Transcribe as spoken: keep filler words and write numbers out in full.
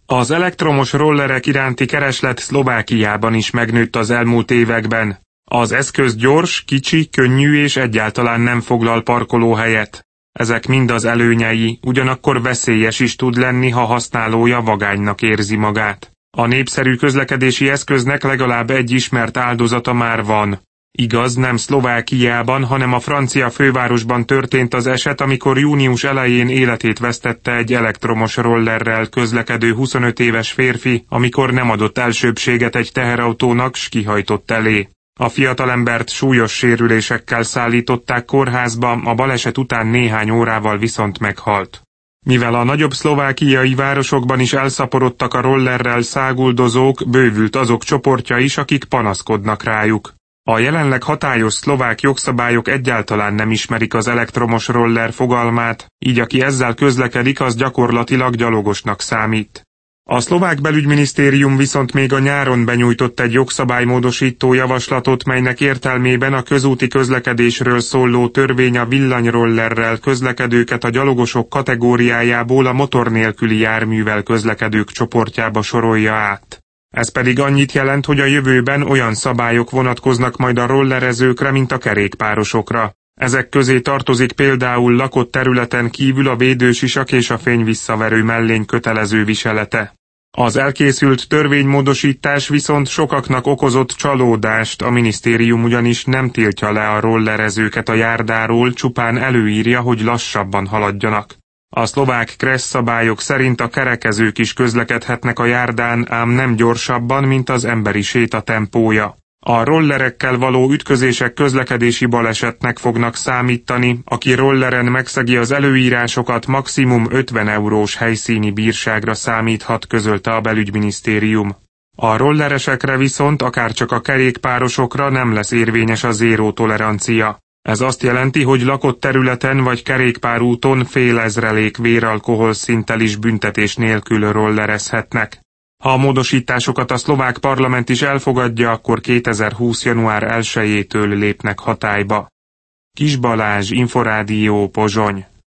Az elektromos rollerek iránti kereslet Szlovákiában is megnőtt az elmúlt években. Az eszköz gyors, kicsi, könnyű és egyáltalán nem foglal parkolóhelyet. Ezek mind az előnyei, ugyanakkor veszélyes is tud lenni, ha használója vagánynak érzi magát. A népszerű közlekedési eszköznek legalább egy ismert áldozata már van. Igaz, nem Szlovákiában, hanem a francia fővárosban történt az eset, amikor június elején életét vesztette egy elektromos rollerrel közlekedő huszonöt éves férfi, amikor nem adott elsőbbséget egy teherautónak, s kihajtott elé. A fiatalembert súlyos sérülésekkel szállították kórházba, a baleset után néhány órával viszont meghalt. Mivel a nagyobb szlovákiai városokban is elszaporodtak a rollerrel száguldozók, bővült azok csoportja is, akik panaszkodnak rájuk. A jelenleg hatályos szlovák jogszabályok egyáltalán nem ismerik az elektromos roller fogalmát, így aki ezzel közlekedik, az gyakorlatilag gyalogosnak számít. A szlovák belügyminisztérium viszont még a nyáron benyújtott egy jogszabálymódosító javaslatot, melynek értelmében a közúti közlekedésről szóló törvény a villanyrollerrel közlekedőket a gyalogosok kategóriájából a motor nélküli járművel közlekedők csoportjába sorolja át. Ez pedig annyit jelent, hogy a jövőben olyan szabályok vonatkoznak majd a rollerezőkre, mint a kerékpárosokra. Ezek közé tartozik például lakott területen kívül a védősisak és a fényvisszaverő mellény kötelező viselete. Az elkészült törvénymódosítás viszont sokaknak okozott csalódást, a minisztérium ugyanis nem tiltja le a rollerezőket a járdáról, csupán előírja, hogy lassabban haladjanak. A szlovák kressz szabályok szerint a kerekezők is közlekedhetnek a járdán, ám nem gyorsabban, mint az emberi séta tempója. A rollerekkel való ütközések közlekedési balesetnek fognak számítani, aki rolleren megszegi az előírásokat, maximum ötven eurós helyszíni bírságra számíthat, közölte a belügyminisztérium. A rolleresekre viszont akárcsak a kerékpárosokra nem lesz érvényes a zéró tolerancia. Ez azt jelenti, hogy lakott területen vagy kerékpárúton fél ezrelék véralkohol szinttel is büntetés nélkül rollerezhetnek. Ha a módosításokat a szlovák parlament is elfogadja, akkor kétezer-húsz. január elsejétől lépnek hatályba. Kis Balázs, Inforádió, Pozsony.